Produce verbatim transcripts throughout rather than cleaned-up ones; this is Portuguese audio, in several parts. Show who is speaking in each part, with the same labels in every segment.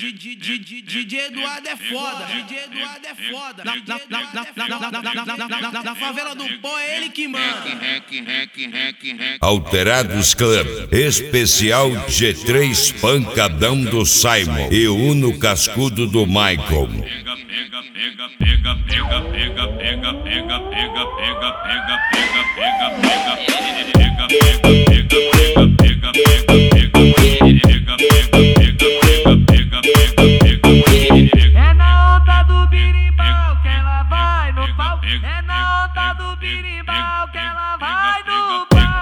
Speaker 1: D J Eduardo é foda, D J Eduardo é foda. Na, na, na, na, na, na, na, na, na, na favela do pó é ele que manda.
Speaker 2: Alterados Club, especial G três Pancadão do Simon e Uno Cascudo do Michael.
Speaker 3: Pega, pega, pega, pega, pega, pega, pega, pega, pega, pega, pega, pega, pega, pega, pega,
Speaker 4: é na onda do birimbau que ela vai no pau. É na onda do birimbau que ela vai no pau.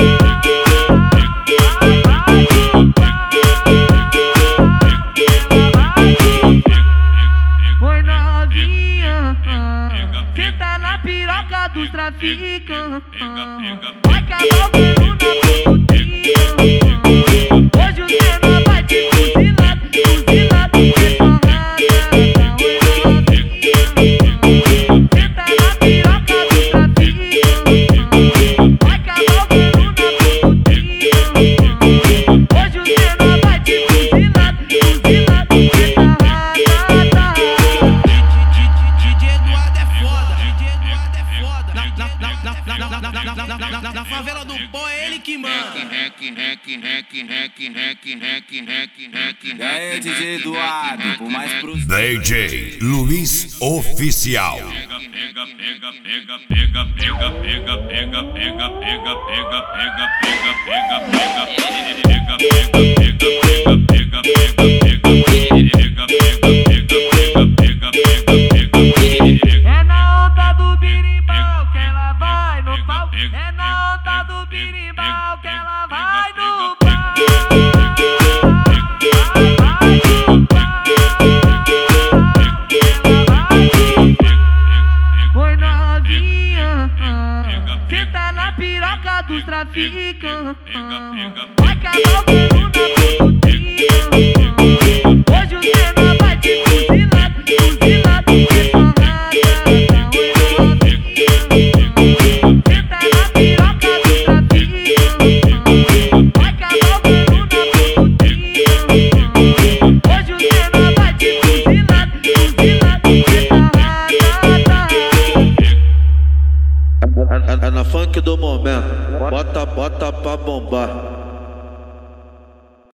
Speaker 4: Oi novinha, senta na piroca dos traficantes. Vai acabar o pelo na putinha. Hoje o cena vai te fuzilar, fuzilar de porrada. Oi novinha, senta na piroca dos traficantes. Vai acabar o pelo na putinha. Hoje o cena vai te fuzilar, fuzilar de porrada.
Speaker 1: D J Eduardo é foda, D J Eduardo é foda. Na, na, na, na, na, na, na, na, na, na favela do pó é ele que manda.
Speaker 5: E aí, D J Eduardo, por mais pros
Speaker 2: D J Luiz Oficial.
Speaker 3: pega, pega, pega, pega, pega, pega, pega, pega, pega, pega, pega, pega, pega, pega, pega, pega,
Speaker 4: é na onda do birimbau que ela vai no pau. É na onda do birimbau que ela vai no pau. Oi novinha, senta na piroca dos traficantes. Vai acabar o pelo na putinha. Hoje o cena vai te fuzilar, fuzilar de porrada. Oi novinha, senta na piroca dos traficantes. Vai acabar o pelo na putinha. Hoje o cena vai te fuzilar, fuzilar de porrada.
Speaker 6: É, é, é na funk do momento, bota, bota pra bombar.